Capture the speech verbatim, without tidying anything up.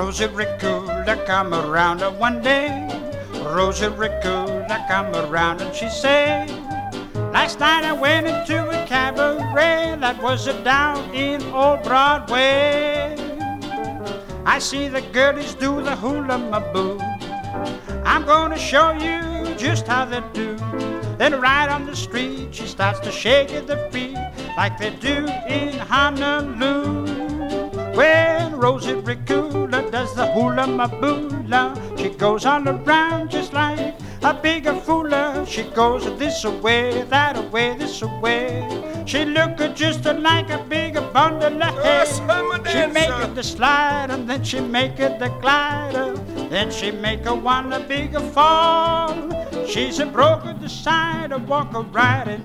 Rosie Rickula come around one day. Rosie Rickula come around and she said, last night I went into a cabaret that was down in Old Broadway. I see the girlies do the hula-ma-boo. I'm gonna show you just how they do. Then right on the street she starts to shake at the feet like they do in Honolulu. When Rosie Rickula does the hula-ma-boo, she goes all around just like a big fooler. She goes this way, that way, this way. She look just like a big bundle of hair. She make it the slide and then she make it the glider. Then she make a one a big fall. She's a broken the side, a walk a ride, and